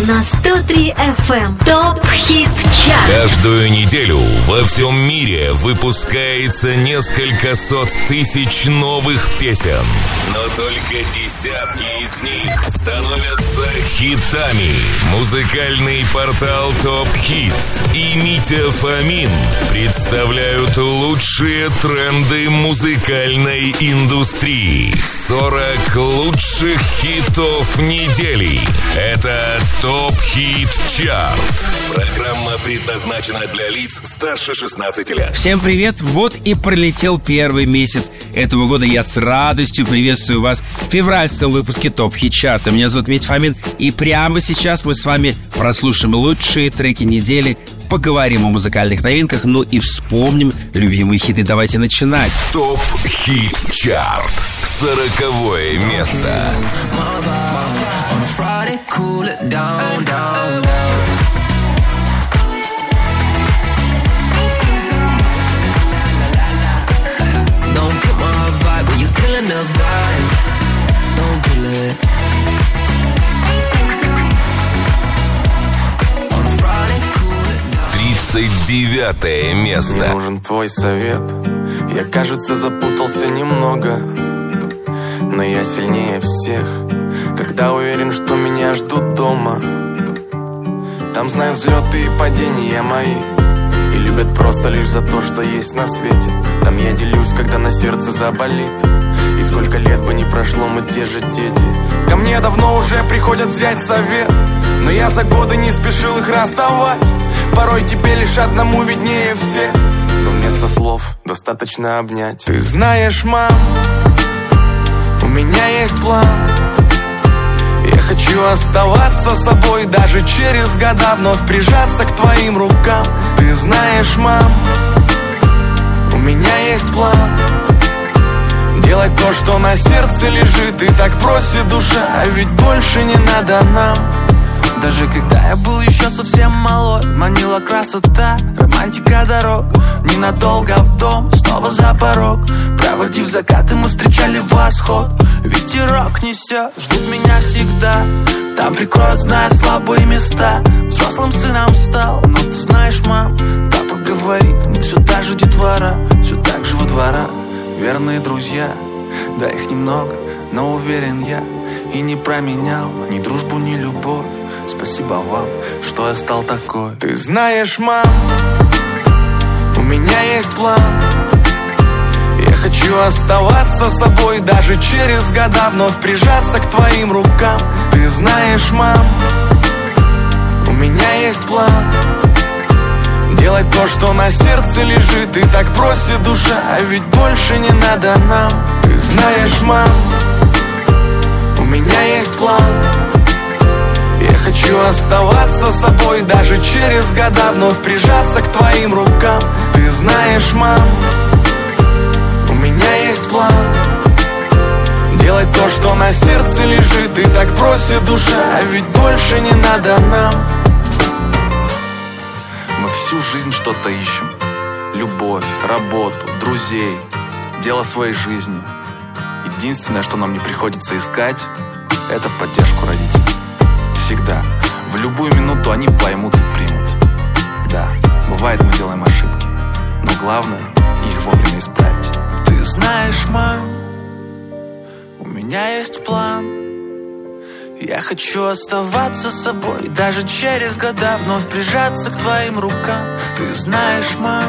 на 103 FM. ТОП Хит Чарт. Каждую неделю во всем мире выпускается несколько сот тысяч новых песен. Но только десятки из них становятся хитами. Музыкальный портал ТОП Хит и Митя Фомин представляют лучшие тренды музыкальной индустрии. 40 лучших хитов недели. Это ТОП Хит Чарт. Программа предназначена для лиц старше 16 лет. Всем привет! Вот и пролетел первый месяц этого года. Я с радостью приветствую вас в февральском выпуске ТОП Хит Чарта. Меня зовут Митя Фомин, и прямо сейчас мы с вами прослушаем лучшие треки недели, поговорим о музыкальных новинках, ну и вспомним любимые хиты. Давайте начинать. ТОП Хит Чарт. 40-е место. The vibe, don't kill it. On Friday, cool it down. 39-е место. Мне нужен твой совет. Я, кажется, запутался немного, но я сильнее всех, когда уверен, что меня ждут дома. Там знают взлеты и падения мои, и любят просто лишь за то, что есть на свете. Там я делюсь, когда на сердце заболит. И сколько лет бы ни прошло, мы те же дети. Ко мне давно уже приходят взять совет, но я за годы не спешил их расставать. Порой тебе лишь одному виднее всех, но вместо слов достаточно обнять. Ты знаешь, мам, у меня есть план. Я хочу оставаться собой даже через года, вновь прижаться к твоим рукам. Ты знаешь, мам, у меня есть план. Делать то, что на сердце лежит, и так просит душа, а ведь больше не надо нам. Даже когда я был еще совсем малой, манила красота, романтика дорог. Ненадолго в дом, снова за порог. Проводив закаты, мы встречали восход. Ветерок несет, ждут меня всегда. Там прикроют, зная слабые места. Взрослым сыном стал, но ты знаешь, мам, папа говорит, мы все та же детвора, все так же во дворах. Верные друзья, да их немного, но уверен я и не променял ни дружбу, ни любовь. Спасибо вам, что я стал такой. Ты знаешь, мам, у меня есть план. Я хочу оставаться собой даже через года, вновь прижаться к твоим рукам. Ты знаешь, мам, у меня есть план. Делать то, что на сердце лежит, и так просит душа, а ведь больше не надо нам. Ты знаешь, мам, у меня есть план. Я хочу оставаться собой даже через года, вновь прижаться к твоим рукам. Ты знаешь, мам, у меня есть план. Делать то, что на сердце лежит, и так просит душа, а ведь больше не надо нам. Мы всю жизнь что-то ищем. Любовь, работу, друзей, дело своей жизни. Единственное, что нам не приходится искать, это поддержку родителей. Всегда, в любую минуту они поймут и примут. Да, бывает, мы делаем ошибки, но главное их вовремя исправить. Ты знаешь, мам, у меня есть план. Я хочу оставаться собой даже через года, вновь прижаться к твоим рукам. Ты знаешь, мам,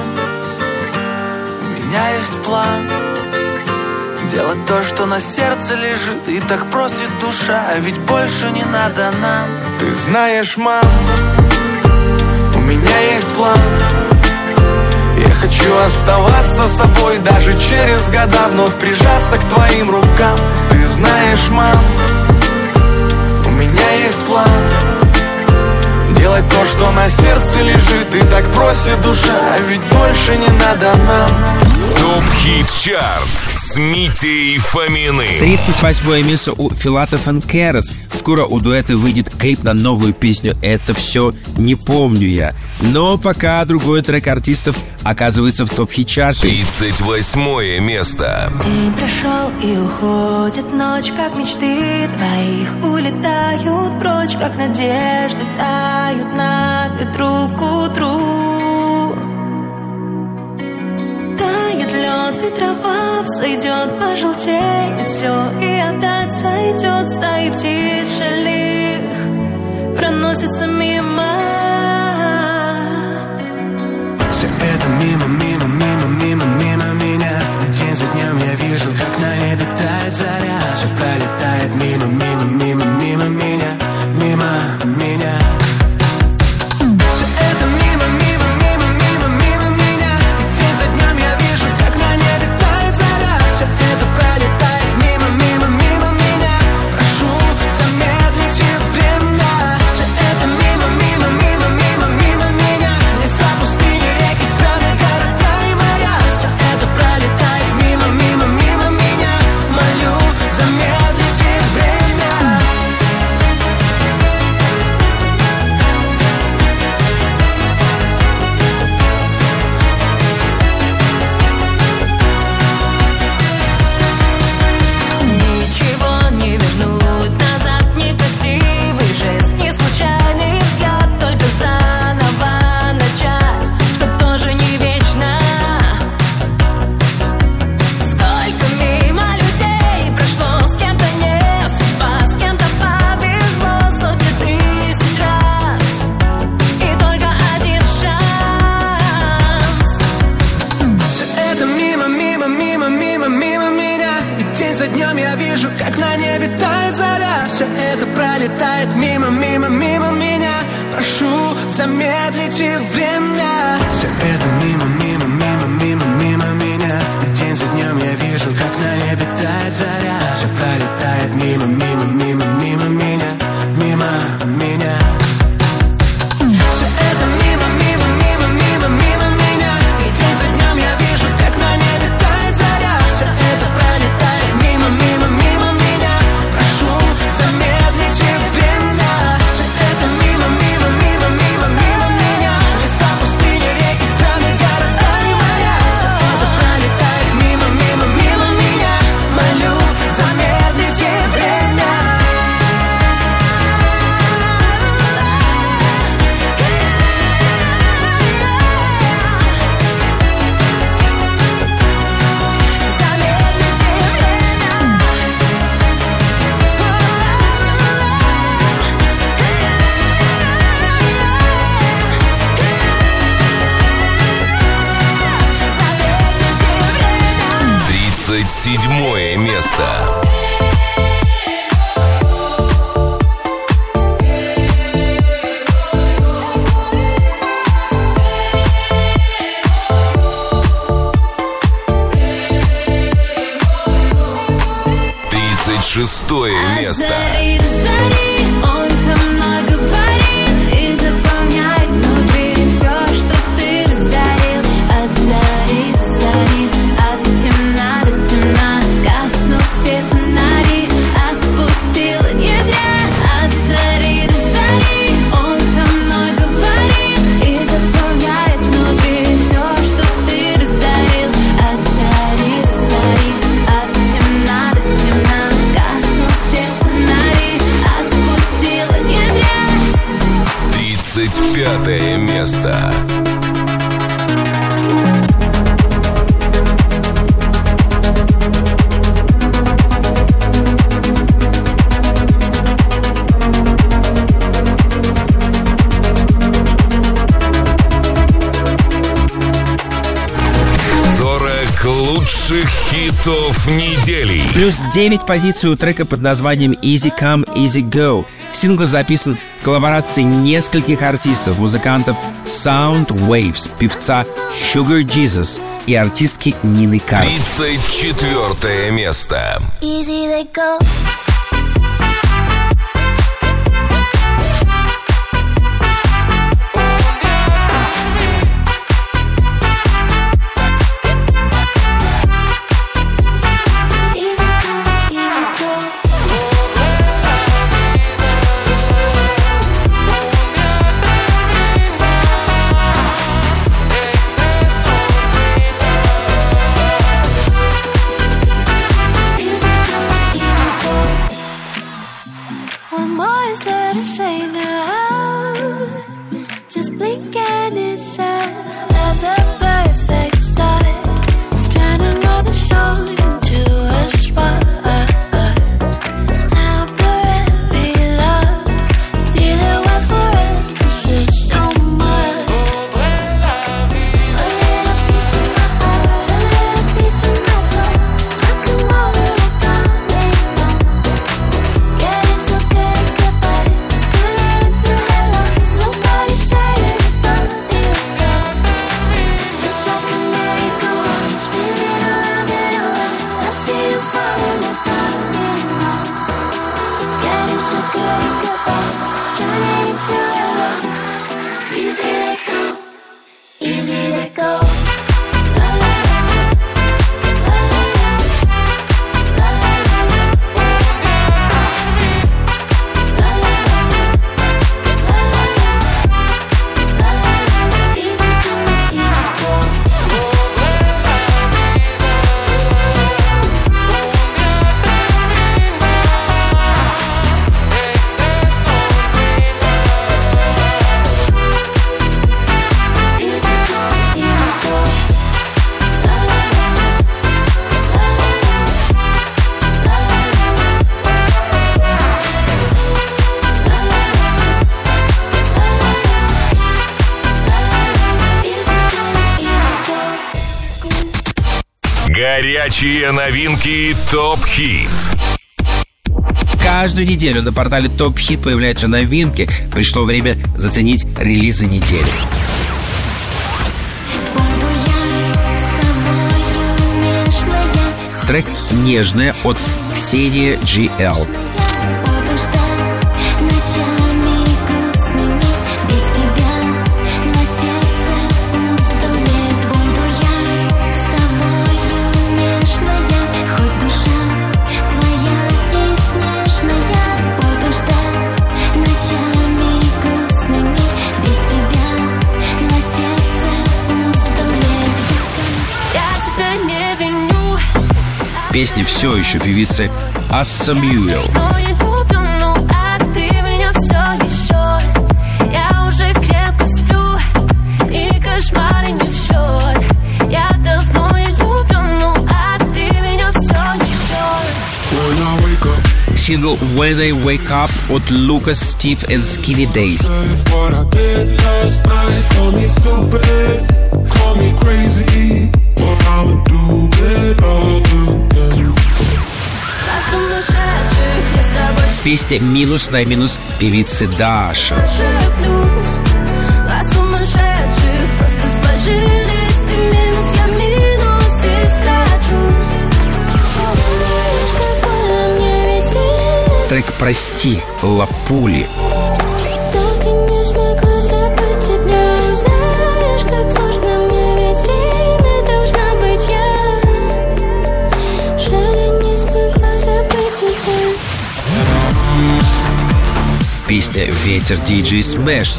у меня есть план. Делать то, что на сердце лежит, и так просит душа, а ведь больше не надо нам. Ты знаешь, мам, у меня есть план. Я хочу оставаться собой даже через года, вновь прижаться к твоим рукам. Ты знаешь, мам, у меня есть план. Делать то, что на сердце лежит, и так просит душа, а ведь больше не надо нам. ТОП Хит Чарт с с Митей Фоминым. 38 место у Филатов и Керас. Скоро у дуэта выйдет клип на новую песню «Это все не помню я». Но пока другой трек артистов оказывается в топ-хит-чарте. 38 место. День прошел и уходит ночь, как мечты твоих улетают прочь, как надежды тают на ветру к утру. Тает лед и трава взойдет, пожелтеет все и опять сойдет. Стаи птиц шалих проносятся мимо. Все это мимо, мимо, мимо, мимо, мимо меня. День за днем я вижу, как на небе тает заря. Все пролетает мимо, мимо, мимо, мимо меня, мимо меня. Все это мимо, мимо, мимо, мимо, мимо меня. И день за днем я вижу, как на небе тает заря. Все это пролетает мимо, мимо, мимо меня. Прошу, замедлите время. Все это мимо, мимо, мимо, мимо, мимо меня. Леса, пустыни, реки, страны, города и моря. Все это пролетает мимо, мимо, мимо меня. Молю, замедлите время. Ничего не вернуть назад, некрасивый жест, не случайный взгляд, только заново начать, чтоб тоже не вечно. Сколько мимо людей прошло, с кем-то нет судьба, с кем-то повезло сотни тысяч раз, и только один шанс. Все это мимо, мимо, мимо, мимо, мимо меня. И день за днем я вижу, как на небе тает заря. Все это пролетает мимо, мимо, мимо меня. Прошу, замедлите время. Все это мимо, мимо, мимо, мимо, мимо меня. И день за днем я вижу, как на небе тает заря. Все пролетает мимо, мимо, мимо, мимо меня, мимо меня. Все это мимо, мимо, мимо, мимо, мимо меня. И день за днем я вижу, как на небе тает заря. Все это пролетает мимо, мимо, мимо меня. Прошу, замедлите время. Все это мимо, мимо, мимо, мимо, мимо меня. Леса, пустыни, реки, страны, города и моря. Все это пролетает мимо, мимо, мимо меня. Молю, замедлите время. 37 место. Шестое место. Он со мной говорит и заполняет внутри все, что ты разорил. От зари до зари, от темна до темна, гаснут все фонари. Отпустила не зря. От зари до зари, он со мной говорит и заполняет внутри все, что ты разорил. От зари до зари, от темна до темна, гаснут все фонари. Отпустила не зря. 35 место. Лучших хитов недели. Плюс 9 позиций у трека под названием Easy Come, Easy Go. Сингл записан в коллаборации нескольких артистов, музыкантов Sound Waves, певца Sugar Jesus и артистки Нины Карт. 34 место. Easy they go. more is there to say now? Just blink and it's out. Not the perfect start. Turn another stone into a spot. Temporary love. Feel it went forever. This is so much. A little piece of my heart, a little piece of my soul. I come over like domino. Getting so good at goodbyes. Turn it into hello. There's nobody saying it don't feel so. It's like a merry-go-round, spinning around and around. I see you falling like domino. Getting so good at goodbyes. Turn it into hello. Easy let go, easy let go. La la la la, la la la, la la la la, la la la, la la la, la la la. Easy go, easy go. Easy go, easy go. La la la la, la la la, la la la la, la la la, easy go, easy go. Горячие новинки ТОП-хит. Каждую неделю на портале Топ Хит появляются новинки. Пришло время заценить релизы недели. Буду я с тобою нежная. Трек «Нежная» от Ксении GL. Буду ждать ночами грустными. Без тебя на сердце пустыми. Буду я с тобою нежная. Хоть душа твоя и снежная. Буду ждать ночами грустными. Без тебя на сердце пустыми. Я тебя не виню. Песня все еще певицы Асса Мьюэлл. Но я люблю, ну а ты меня все еще. Я уже крепко сплю, и кошмары не в счет. Я давно я люблю, ну а ты меня все еще. Сингл «When I Wake Up» от Lucas, Steve and Skinny Days. What I did last night, call me stupid, call me crazy, but I'ma do it all again. На сумасшедших я с тобой Песня «Минус на минус» певицы Даша. шеплюсь. На сумасшедших просто сложились. Ты минус, я минус, искра чувств. Знаешь, как больно мне ведь и Трек «Прости» Лапули. так и не смогла забыть тебя. Знаешь, как сложно мне, ведь сильной должна быть я. Жаль, я не смогла забыть тебя. Песня «Ветер» DJ Smash.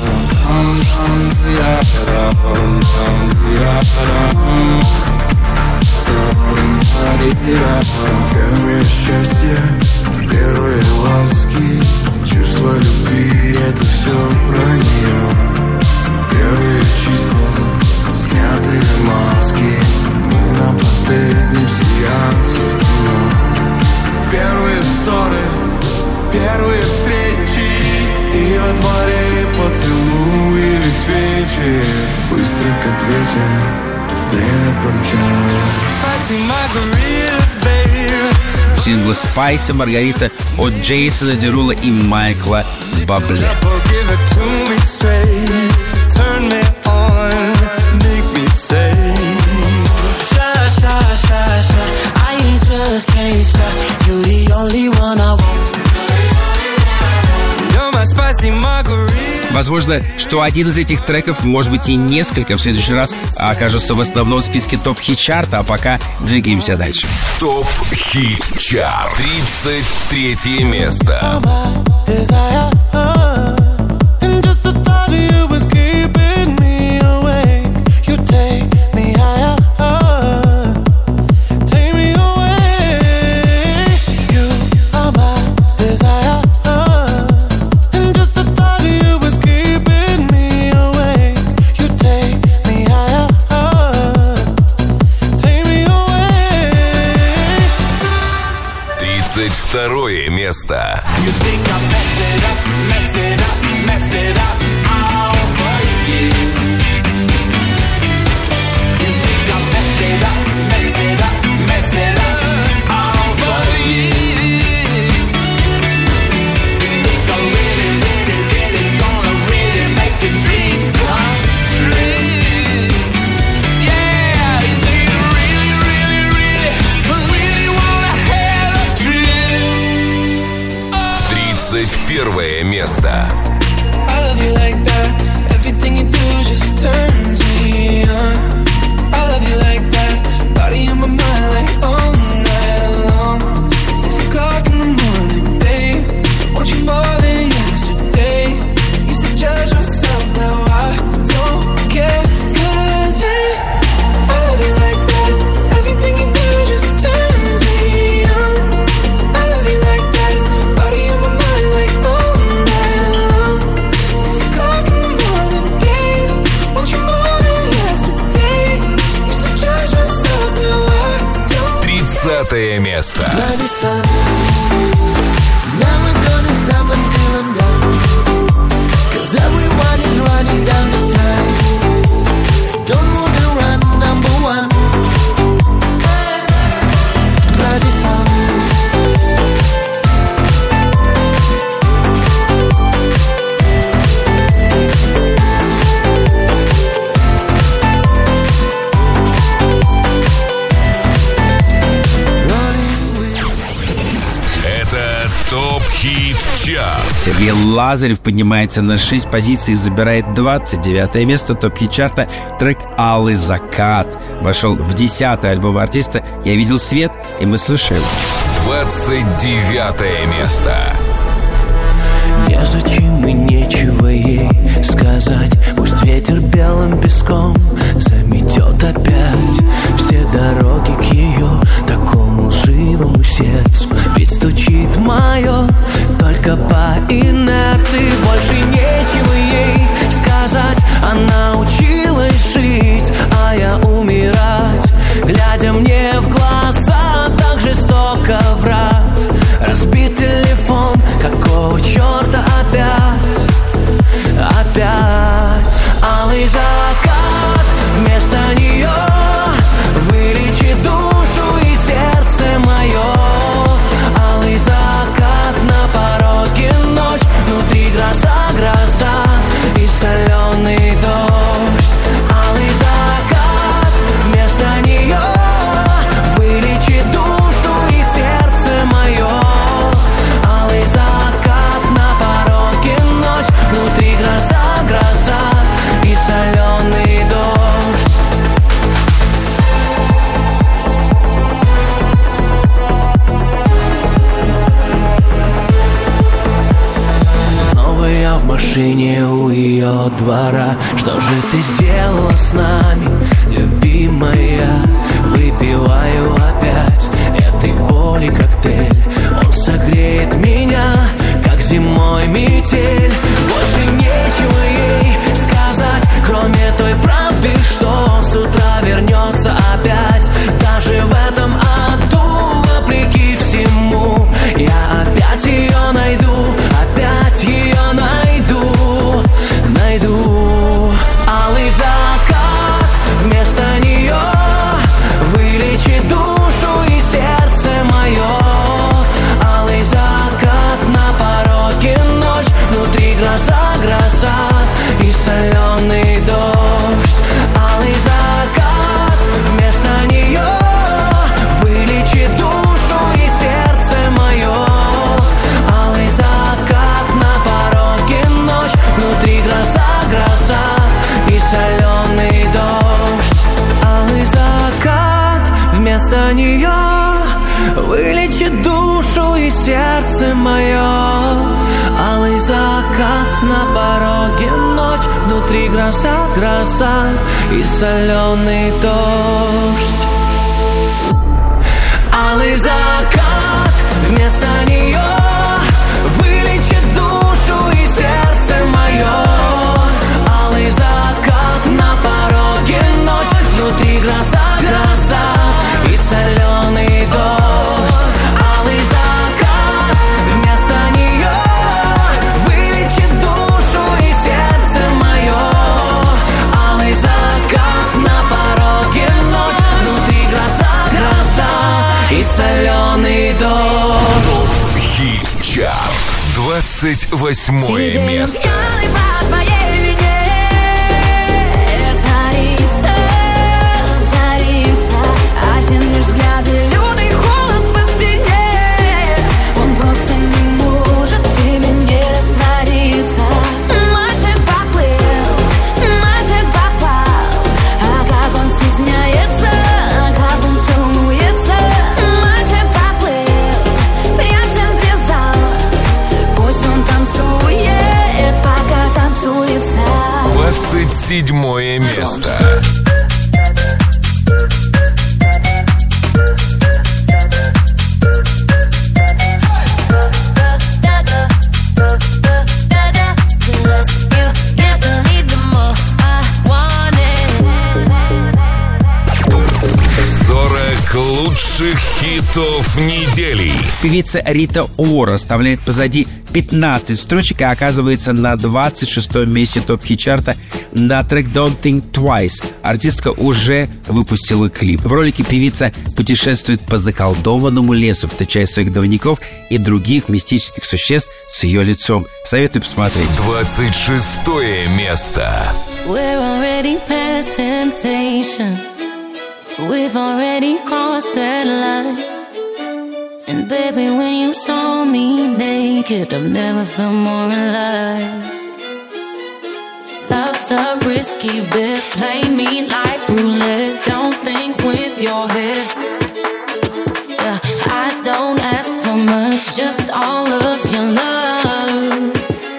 Первое счастье, первые ласки, чувство любви, это все про нее. Первые числа, снятые маски, мы на последнем сеансе в кино. Первые ссоры, первые встречи, и во дворе поцелуи без свечи. Быстро как ветер, время промчалось. Сингл «Спайси Маргарита» от Джейсона Дерула и Майкла Бабле. Возможно, что один из этих треков, может быть и несколько, в следующий раз окажутся в основном списке топ-хит-чарта, а пока двигаемся дальше. ТОП-хит-чарт. 33 место. Первое место. Место. Сергей Лазарев поднимается на 6 позиций и забирает 29 место топ-хит-чарта. Трек «Алый закат» вошел в 10-й альбом артиста «Я видел свет», и мы слушаем. 29 место. Незачем и нечего ей сказать. Пусть ветер белым песком заметет опять все дороги к ее такому живому сердцу. Ведь стучит мое только по инерции. Больше нечего ей сказать. Она училась жить, а я умирать, глядя мне в глаза, так жестоко врать. Разбит телефон, какого черта опять? Алый закат вместо нее вылечит душу и сердце мое. Алый закат на пороге ночь, внутри гроза и соленый дождь. Алый закат вместо нее вылечит душу и сердце мое. Алый закат на пороге ночь, внутри гроза и соленый дождь. Снова я в машине у ее двора. Что же ты сделала с нами, любимая? Выпиваю опять этой боли коктейль. Он согреет меня, как зимой метель. Больше нечего ей сказать, кроме той правды, что с утра вернется опять. Даже в этом аду, вопреки всему, я опять ее найду, опять ее найду. Алый закат вместо нее вылечит душу и сердце мое. Алый закат на пороге ночь, внутри гроза и соленый дождь. Алый закат вместо нее вылечит душу и сердце мое. Алый закат на пороге ночь, внутри гроза и соленый дождь. Алый закат вместо нее вылечит душу и сердце мое. Алый закат на пороге ночь, внутри гроза и соленый дождь. Алый закат вместо нее вылечит душу и сердце мое. Алый закат на пороге ночь, внутри гроза и соленый дождь. Алый закат вместо нее 28 место. Седьмое место. Лучших хитов недели. Певица Рита Ора оставляет позади 15 строчек и оказывается на 26-м месте топ-хит-чарта на трек Don't Think Twice. Артистка уже выпустила клип. В ролике певица путешествует по заколдованному лесу, встречая своих двойников и других мистических существ с ее лицом. Советую посмотреть. 26-е место. We're already past temptation. We've already crossed that line. And baby, when you saw me naked, I've never felt more alive. Love's a risky bet. Play me like roulette. Don't think with your head. Yeah, I don't ask for much, just all of your love.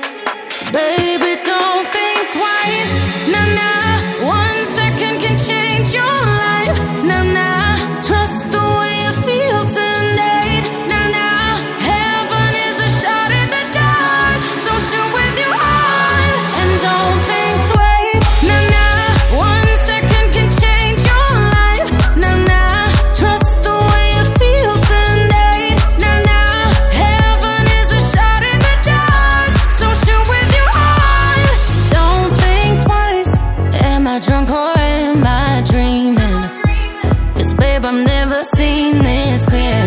Baby, don't think twice. Nah, nah, 1 second can change your life. Nah, nah, trust the way you feel tonight. Nah, nah, heaven is a shot in the dark, so shoot with your heart and don't think twice. Nah, nah, 1 second can change your life. Nah, nah, trust the way you feel tonight. Nah, nah, heaven is a shot in the dark, so shoot with your heart. Don't think twice. Am I drunk or am I dreaming? Babe, I've never seen this clear.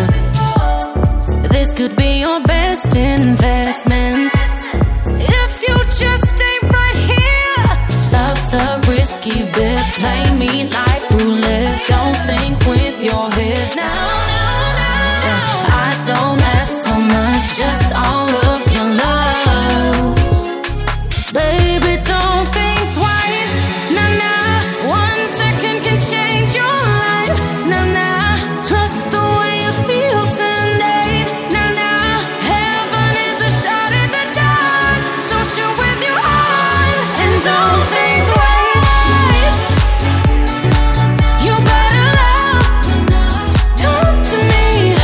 This could be your best investment if you just stay right here. Love's a risky bet. Play me like roulette. Don't think with your head. No, no, no. Yeah, I don't ask for much, just all of your love. Baby, don't think twice. Nah, nah, 1 second can change your life. Nah, nah, trust the way you feel tonight. Nah, nah, heaven is a shot in the dark, so shoot with your heart and don't think twice. You better love, come to me.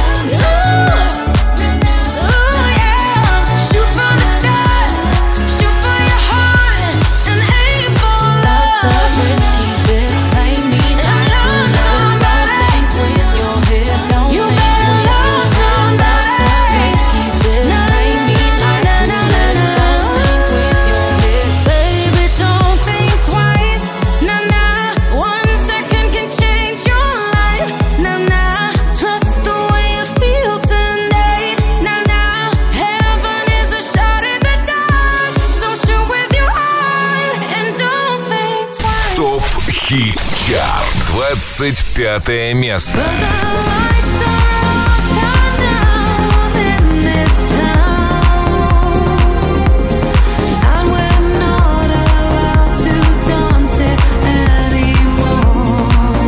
Ooh, yeah. Shoot for the stars, shoot for your heart and aim for love. Love's a risky bet. Play me like roulette. Don't think with your head. You better love somebody. Love's a risky bet. Play me like roulette. Don't think with your head. Baby, don't think twice. Nah, nah, 1 second can change your life. Nah, nah, trust the way you feel tonight. Nah, nah, heaven is a shot in the dark, so shoot with your heart and don't think twice. Топ-хит-чарт. 25 место. But the lights are all turned down in this town, and we're not allowed to dance it anymore.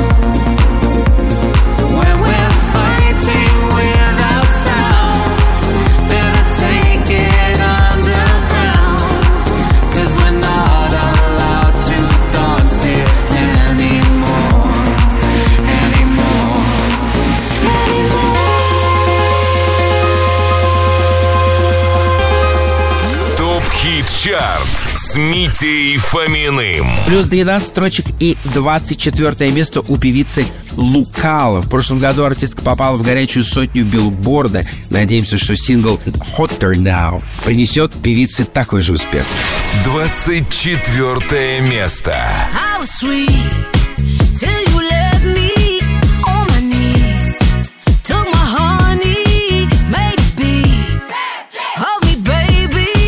When we're fighting without sound, better take it underground, 'cause we're not allowed to dance it anymore, anymore. Топ-хит-чарт с Митей Фоминым. Плюс 12 строчек и 24 место у певицы Лукало. В прошлом году артистка попала в горячую сотню Билборда. Надеемся, что сингл Hotter Now принесет певице такой же успех. 24 место. How sweet till you left me on my knees, took my honey, made it be. Hold me, baby,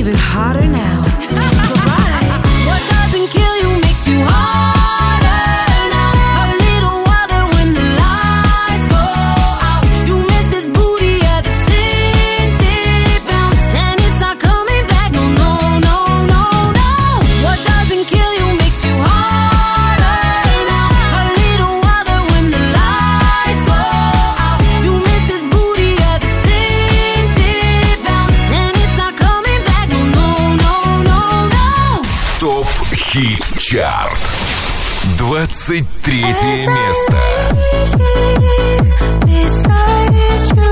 even harder now. Goodbye. What doesn't kill you makes you harder now. A little wilder when the lights go out. You miss this booty ever since it bounced, and it's not coming back. No, no, no, no, no. What doesn't kill you makes you harder now. A little wilder when the lights go out. You miss this booty ever since it bounced, and it's not coming back. No, no, no, no, no. ТОП Хит Чарт. 23 место. Beside you,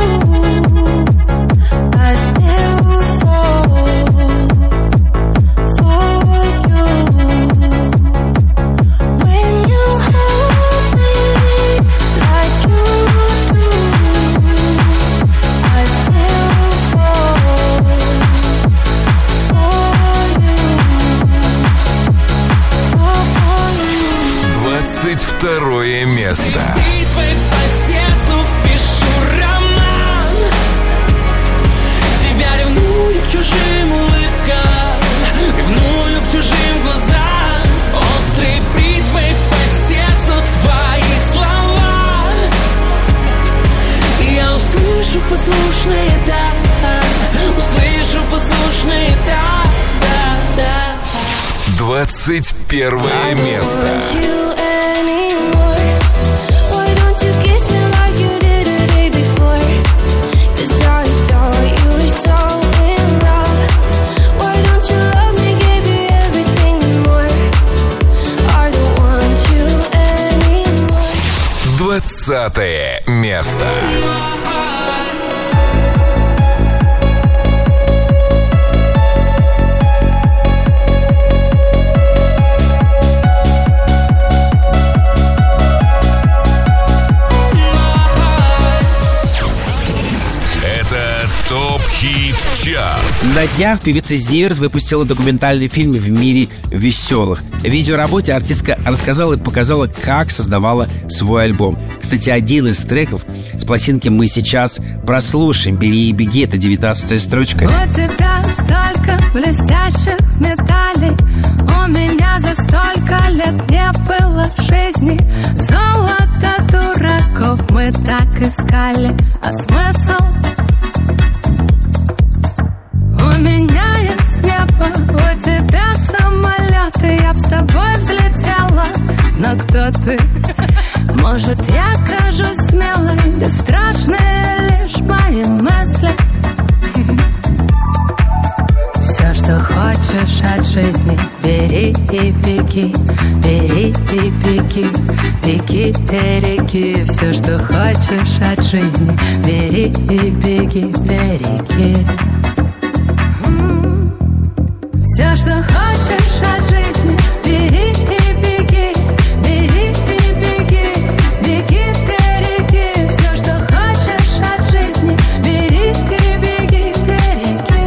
I still fall for you. When you hold me like you do, I still fall for you. 22 место. Битвой по сердцу пишу роман. Тебя ревную к чужим улыбкам, ревную к чужим глазам. Острой бритвой по сердцу твои слова. И я услышу послушные «да», услышу послушные «да, да, да». 21 место. Двадцатое место. Это ТОП Хит Чарт. На днях певица Зиверт выпустила документальный фильм «В мире веселых». В видеоработе артистка рассказала и показала, как создавала свой альбом. Кстати, один из треков с пластинки мы сейчас прослушаем. «Бери и беги» — это 19-я строчка. У тебя столько блестящих медалей, у меня за столько лет не было жизни. Золото дураков мы так искали, а смысл? У меня есть небо, у тебя самолеты, я б с тобой взлетела, но кто ты? Может, я кажусь смелой, бесстрашные лишь мои мысли. Все, что хочешь от жизни, бери и беги, бери и беги, беги, береги. Все, что хочешь от жизни, бери и беги, береги. Все, что хочешь от жизни, бери и беги, бери и беги, беги, береги. Все, что хочешь от жизни, бери и беги, береги.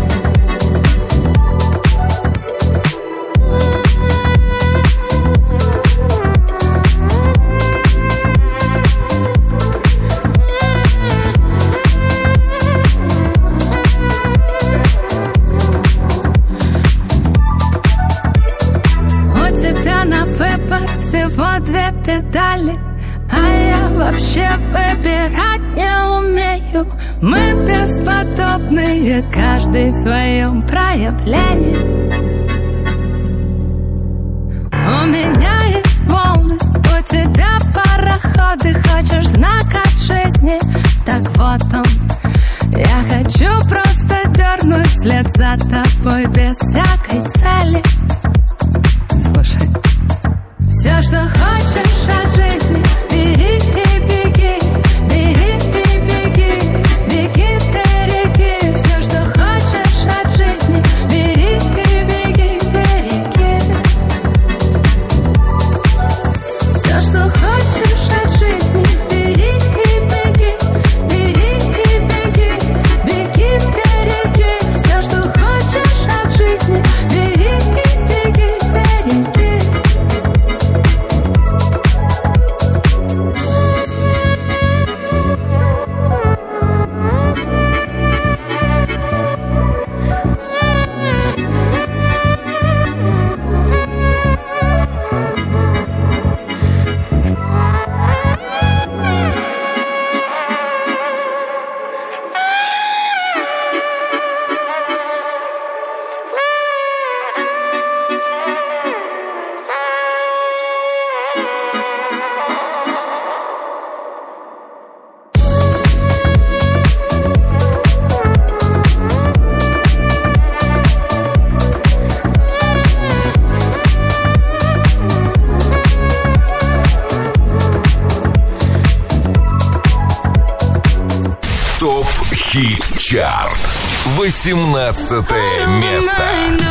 Всего две педали, а я вообще выбирать не умею. Мы бесподобные, каждый в своем проявлении. У меня есть волны, у тебя пароходы. Хочешь знак от жизни? Так вот он. Я хочу просто дернуть вслед за тобой без всякой цели. Слушай. Все, что хочешь от жизни, бери и беги, бери и беги, беги, береги. Все, что хочешь от жизни, бери и беги, береги. Все, что хочешь от жизни, бери и беги, бери и беги, беги, береги. Все, что хочешь от жизни, бери и беги, береги. ТОП-ХИТ-ЧАРТ. 18 место.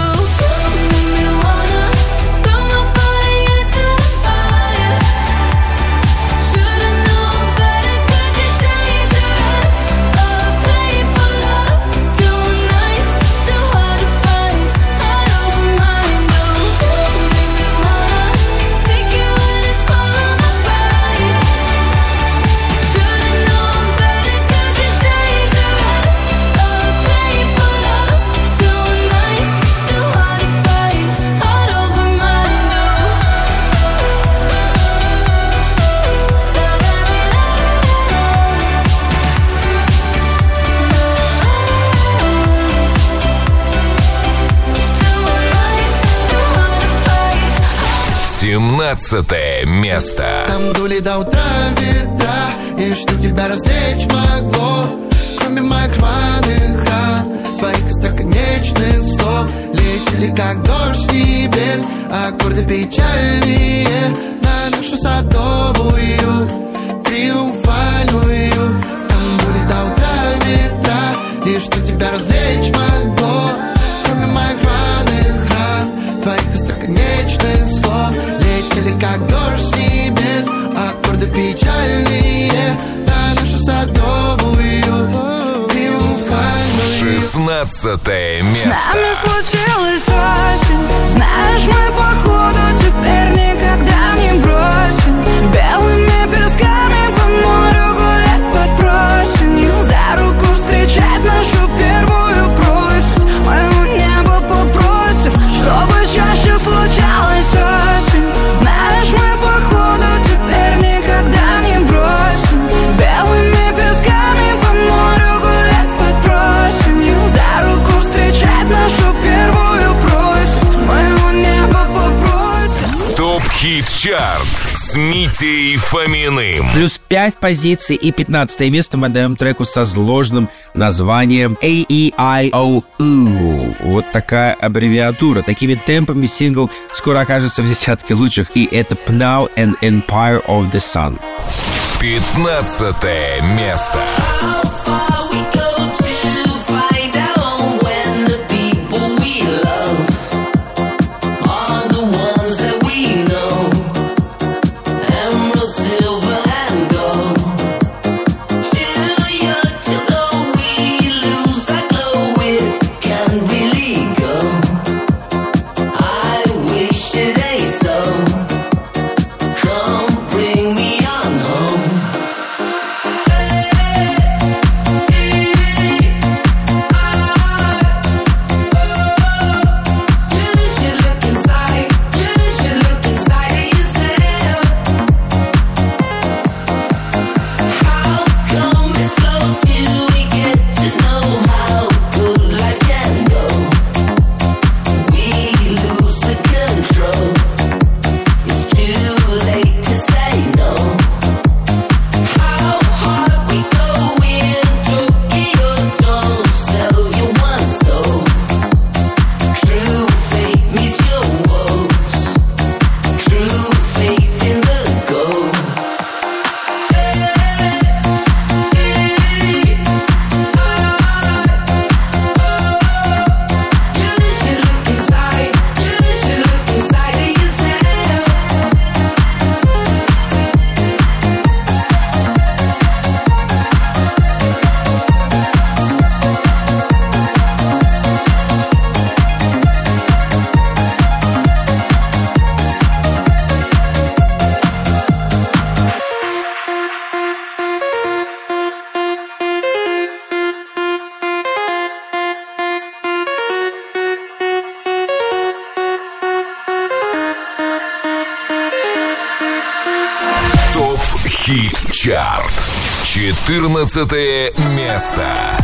Семнадцатое место. Там дули до утра ветра, и что тебя развлечь могло, кроме моих рваных ран, твоих остроконечных слов. Летели как дождь с небес, аккорды печальные на нашу садовую, триумфальную. Там дули до утра ветра, и что тебя развлечь могло, кроме моих рваных ран, твоих остроконечных слов. Летели как дождь с небес, аккорды печальные на нашу садовую, триумфальную. 16 место. С нами случилась осень, знаешь, мы походу теперь никогда не бросим. Белыми песками по морю гулять под просенью, за руку встречать нашу первую просить. Моего неба попросим, чтобы чаще случалось осень. Знаешь, мы походу теперь никогда не бросим. Белыми песками по морю гулять под просенью, за руку встречать нашу первую просить. Моего неба попросим. ТОП-ХИТ-ЧАРТ с Митей Фоминым. Плюс 5 позиций и 15 место мы даем треку со сложным названием A-E-I-O-U. Вот такая аббревиатура. Такими темпами сингл скоро окажется в десятке лучших. И это Pnau and Empire of the Sun. 15 место. ТОП-ХИТ-ЧАРТ. 14 место.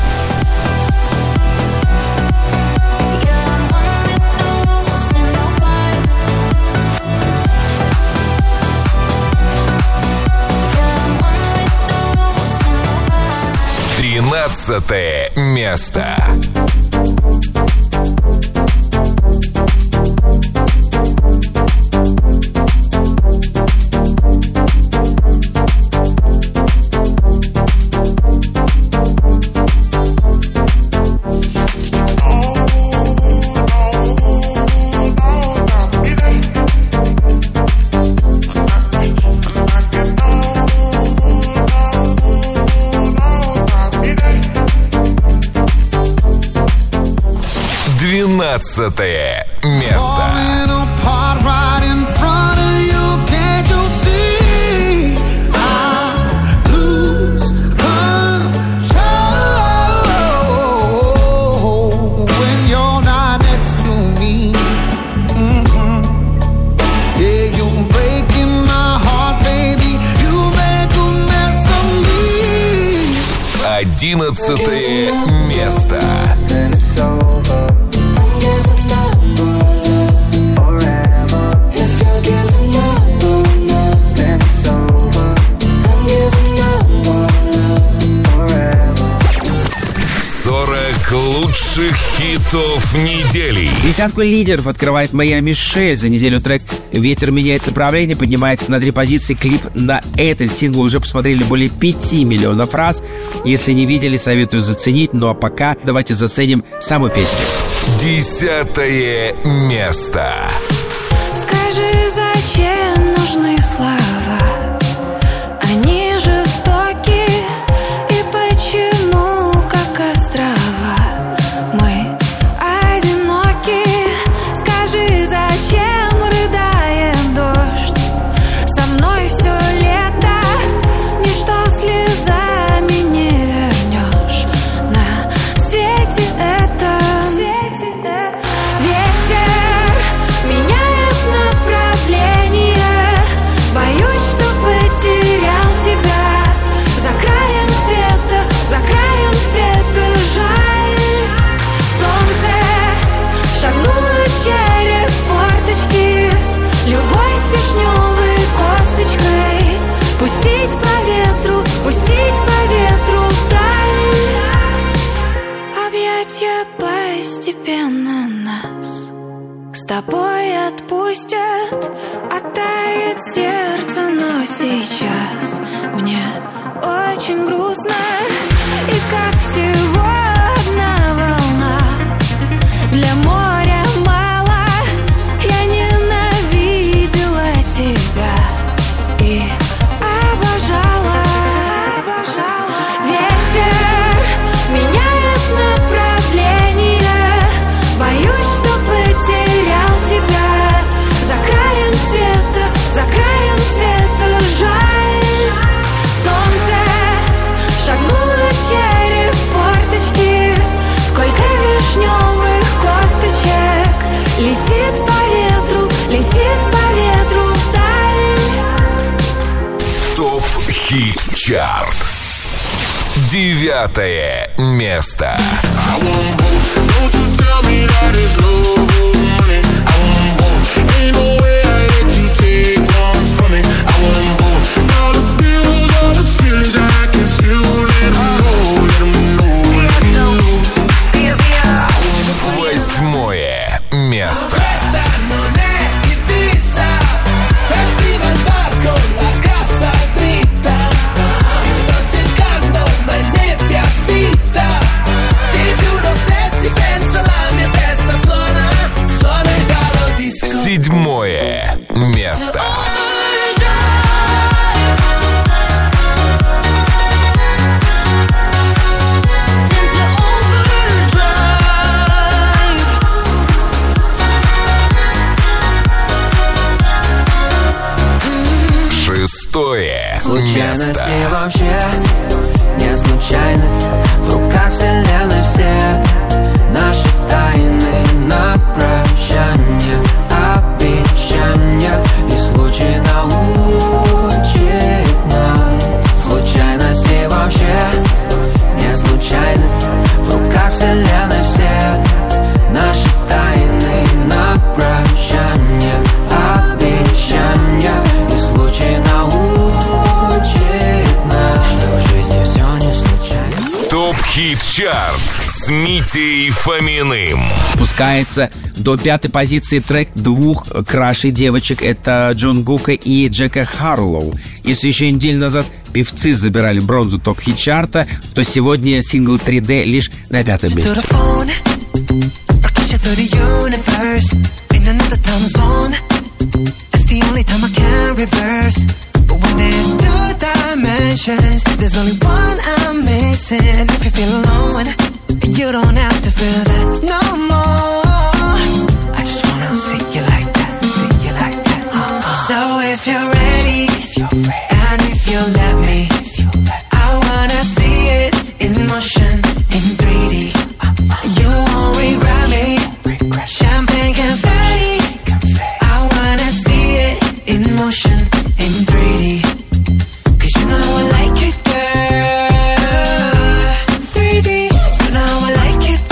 Тринадцатое место. 12 место. Одиннадцатое место. Лучших хитов недели. Десятку лидеров открывает Моя Мишель. За неделю трек «Ветер меняет направление» поднимается на 3 позиции. Клип на этот сингл уже посмотрели более 5 миллионов раз. Если не видели, советую заценить. Ну а пока давайте заценим саму песню. 10 место. Скажи, зачем нужны слова? Они жестоки. И почему, как острова, мы одиноки? Скажи, зачем рыдает дождь? Со мной все лето. Ничто слезами не вернешь. На свете это. Ветер меняет направление. Боюсь, что потерял тебя. За краем света жаль. Солнце шагнуло через форточки. Любовь вишневой косточкой. Пустить по ветру вдаль. Объятья постепенно нас с тобой отпустят. Оттает сердце, но сейчас мне очень грустно. И как всего одна волна. Для моря мало. Я ненавидела тебя и обожала. Ветер меняет направление. Боюсь, что потерял тебя. За краем света жаль. Солнце шагнуло через форточки. Сколько вишневых косточек. Летит по ветру вдаль. Топ Хит Чарт. 9 место. Восьмое место. Седьмое место. Шестое место. Вообще не случайно. В руках вселенной все наши тайны на прощание. Обещания и случай научит нас. Случайности вообще не случайно. В руках вселенной все наши тайны на прощание. Обещания и случай научит нас, что в жизни все не случайно. Топ Хит Чарт с Митей Фоминым. Спускается до 5 позиции трек двух крашей девочек. Это Джон Бука и Джека Харлоу. Если еще неделю назад певцы забирали бронзу Топ Хит Чарта, то сегодня сингл 3D лишь на 5 месте. There's only one I'm missing. If you feel alone, you don't have to feel that no more. And if you let me, I wanna see it in motion, in 3D. You won't regret me. Champagne confetti. I wanna see it in motion, in 3D. Cause you know I like it, girl. 3D. You know I like it,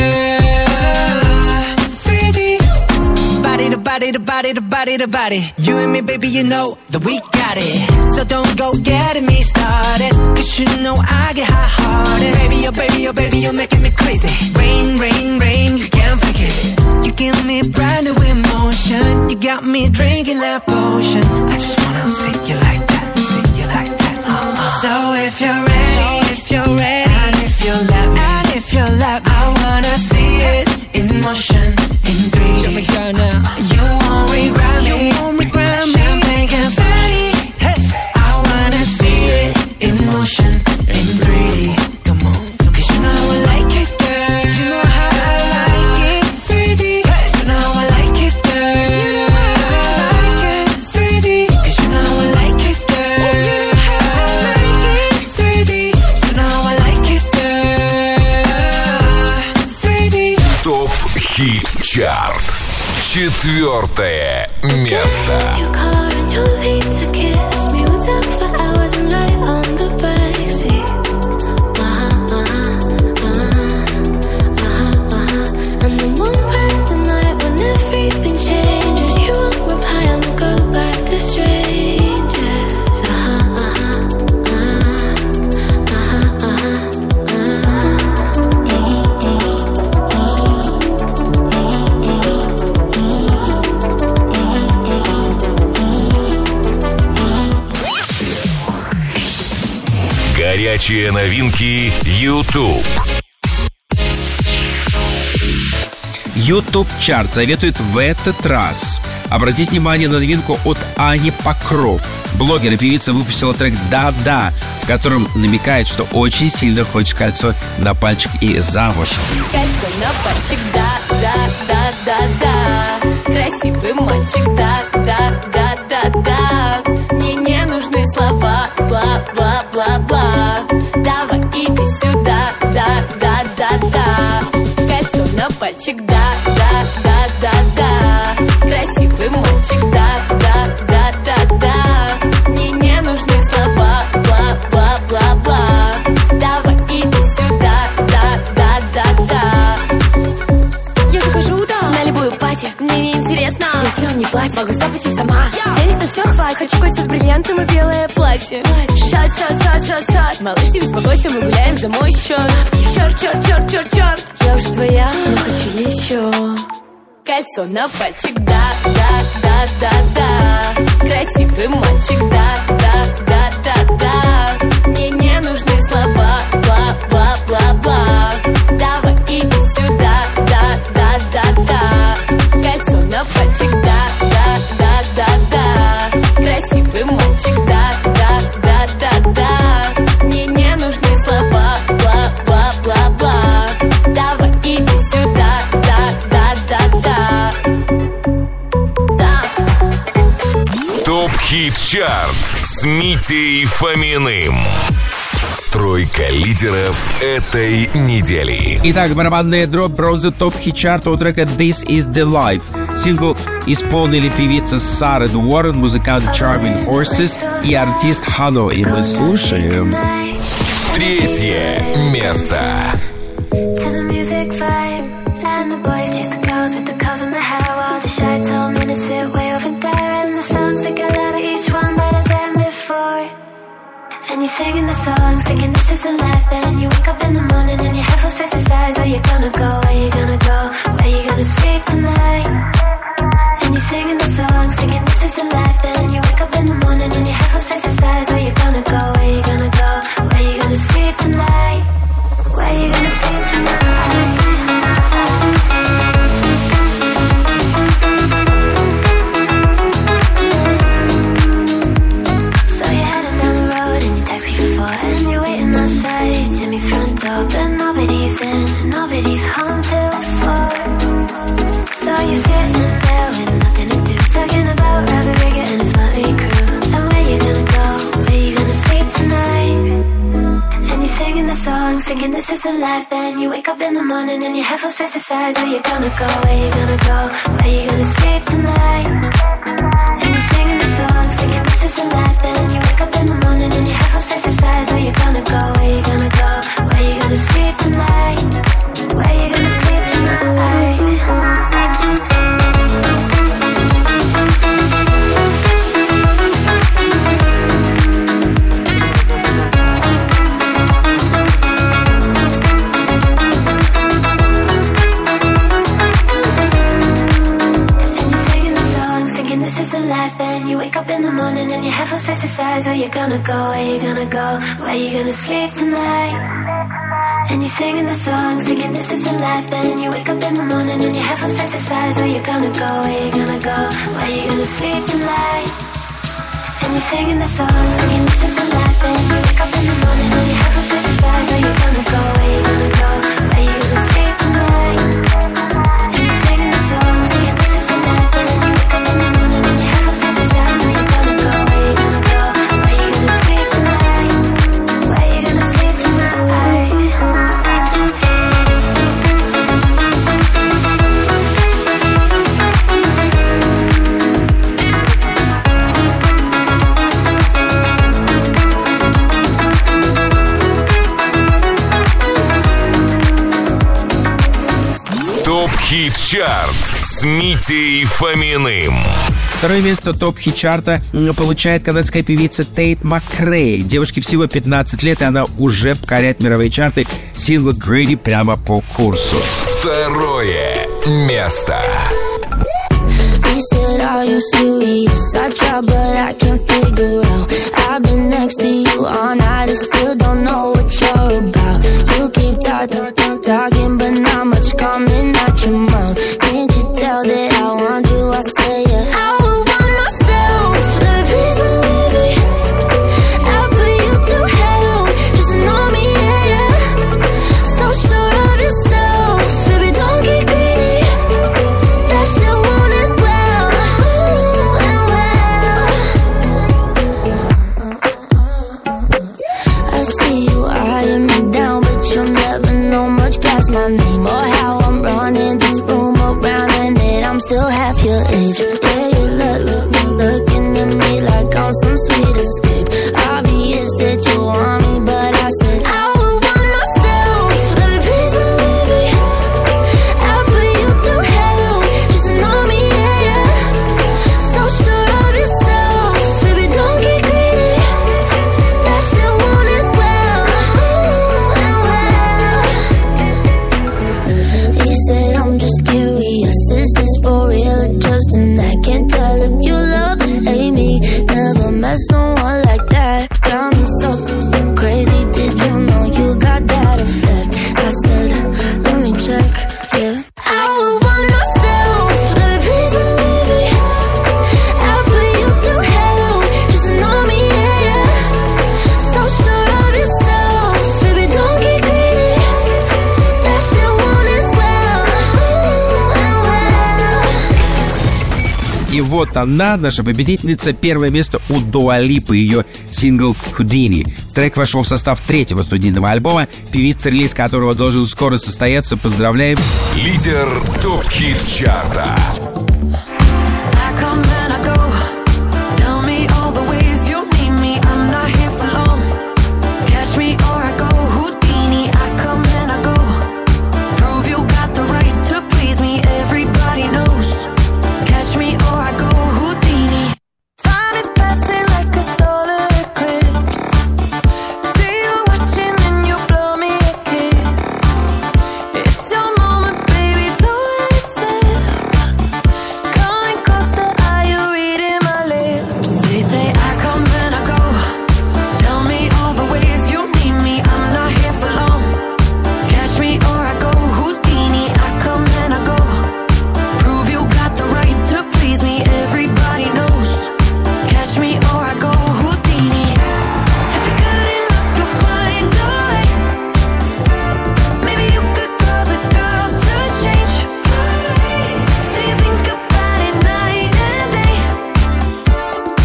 girl. 3D. Body to body to body to body to body. You and me, baby, you know that we got it. So don't go getting me started. Cause you know I get hot-hearted. Baby, oh baby, oh baby, you're making me crazy. Rain, rain, rain, you can't fake it. You give me brand new emotion. You got me drinking that potion. I just wanna see you like that, see you like that. So if you're ready, and if you let me, I wanna see it in motion, in 3D. Show me girl now. You won't regret me. Champagne confetti. Hey, I wanna see it in motion, in 3D. Come on, cause you know I like it, girl. You know how I like it, 3D. You know I like it, girl. You know how I like it, 3D. Cause you know I like it, girl. You know how I like it, 3D. You know I like it, girl. 3D. ТОП Хит Чарт. 4 место. Your car and your lead to kiss me. We'll talk for hours and lie on the backseat. And then we'll ride the night when everything changes. You won't reply and we'll go back to strangers. Горячие новинки YouTube. YouTube Чарт советует в этот раз обратить внимание на новинку от Ани Покров. Блогер и певица выпустила трек «Да-да», в котором намекает, что очень сильно хочет кольцо на пальчик и замуж. Кольцо на пальчик, да-да-да-да-да. Красивый мальчик, да-да-да-да-да. Мне не нужны слова, бла-бла-бла-бла. Давай иди сюда, да-да-да-да. Кольцо на пальчик, да-да-да-да-да. Красивый мальчик, да-да-да-да-да. Мне не нужны слова, бла-бла-бла-бла. Давай иди сюда, да-да-да-да. Я захожу, да, на любую пати. Мне не интересно, если он не платит, могу сам пойти сама. Денег на все хватит, хочу кольцо с бриллиантом и белое платье. Шат, шат, шат, шат, шат. Малыш, не беспокойся, мы гуляем за мой счет. Черт, черт, черт, черт, черт. Я уже твоя, но хочу еще. Кольцо на пальчик, да-да-да-да-да. Красивый мальчик, да-да-да-да-да. Мне не нужны слова, бла-бла-бла-бла. Давай иди сюда, да-да-да-да. Кольцо на пальчик, да-да-да-да-да. Красивый мальчик, да-да-да-да-да. Мне не нужны слова, бла-бла-бла-бла. Давай иди сюда, да-да-да-да. ТОП Хит Чарт с Митей Фоминым. Тройка лидеров этой недели. Итак, барабанная дробь бронзы ТОП Хит Чарта у трека «This is the Life». Сингл исполнили певица Сара Уоррен, музыкант Charming Horses и артист Хано. И мы слушаем. 3 место. To the music vibe, and the boys chase the girls with the curls in the hair, while the shy tall minutes sit way over there, and the songs that get louder, each one better than before. And you're singing the songs, thinking this is a life. Then you wake up in the morning and your head feels face the size. Where you gonna go? Where you gonna go? Where you gonna sleep tonight? And you're singing the songs, thinking this is a life. Then you wake up in the morning and your head feels face the size. Where you gonna go? Where you gonna go? Where you gonna sleep tonight? Where you gonna sleep tonight? So you're heading down the road in your taxi for 4, and you're waiting outside Jimmy's front door, but nobody's in and nobody's home till 4. So you're sitting there with nothing to do, talking about Robert Rigger and his motley crew. And where you gonna go? songs, thinking this is a life. Then you wake up in the morning and your head feels pesticides. Where you gonna go? Where you gonna go? Where you gonna sleep tonight? And you're singing the songs, thinking this is a life. Then you wake up in the morning and your head feels pesticides. Where you gonna go? Where you gonna go? Where you gonna sleep tonight? Where you gonna sleep tonight? Then you wake up in the morning and your head feels pesticides. Where you gonna go? Where you gonna go? Where you gonna sleep tonight? And you're singing the songs, thinking this is a life. Then you wake up in the morning and your head feels pesticides. Where you gonna go? Where you gonna go? Where you gonna sleep tonight? And you're singing the songs, thinking this is a life. Then you wake up in the morning and your head feels pesticides. Where you gonna go? Where you gonna go? Where you gonna sleep tonight? And you're singing the songs, thinking this is a life. Then you wake up in the morning and your head feels pesticides. Where you gonna go? Where you gonna go? Where you gonna sleep tonight? Where you gonna sleep tonight? ТОП-хит-чарт с Митей Фоминым. Второе место топ-хит-чарта получает канадская певица Тейт Макрей. Девушке всего 15 лет, и она уже покоряет мировые чарты. Сингл «Greedy» прямо по курсу. Второе место. Talking, but not much coming out your mouth. Can't you tell that I want you? I say yeah. I would want myself, baby, please believe me. I'll put you through hell, just know me, yeah, yeah. So sure of yourself, baby, don't get greedy. That shit want it well, and well. I see you eyeing me down, but you'll never know much past my name or how I'm running this room around, and that I'm still half your age. Yeah, you looking at me like I'm some sweet escape. Obvious that you want me, but I said I would want myself, baby, please believe me. I'll put you through hell, just know me, yeah, yeah. So sure of yourself, baby, don't get greedy. That shit want it well, and well. He said I'm just curious, is this for real or just an act? Can't tell if you love or hate me. Never met someone like that. Got me so crazy, did you know you got that effect? I said, let me check, yeah. I would want myself, baby, please believe me. I'll put you through hell, just know me, yeah, yeah. So sure of yourself, baby, don't get greedy. That shit want it well, and well. И вот она, наша победительница. Первое место у Дуа Липы, ее сингл «Houdini». Трек вошел в состав третьего студийного альбома, певица, релиз которого должен скоро состояться. Поздравляем! Лидер ТОП-хит-чарта.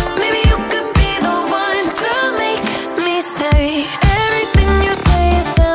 Everything you say, it sounds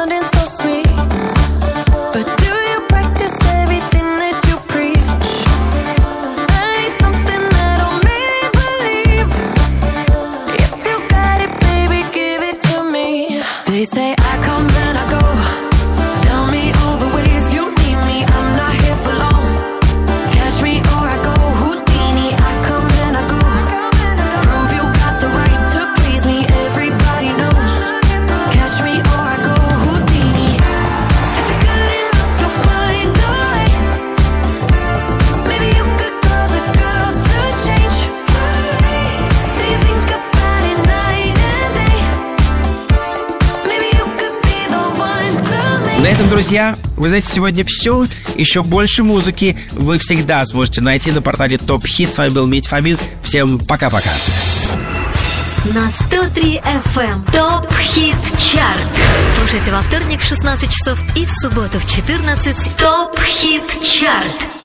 say I come and I go. Tell me all the ways you need me. I'm not here for long. Catch me or I go Houdini. I come and I go. Prove you got the right to please me. Everybody knows. Catch me or I go Houdini. If you're good enough, you'll find a way. Maybe you could cause a girl to change. Do you think about it night and day? Maybe you could be the one to make. На этом, друзья, вы знаете, сегодня все. Еще больше музыки вы всегда сможете найти на портале Top Hit. С вами был Митя Фомин. Всем пока-пока. На 103 FM Top Hit Chart. Слушайте во вторник в 16 часов и в субботу в 14 Top Hit Chart.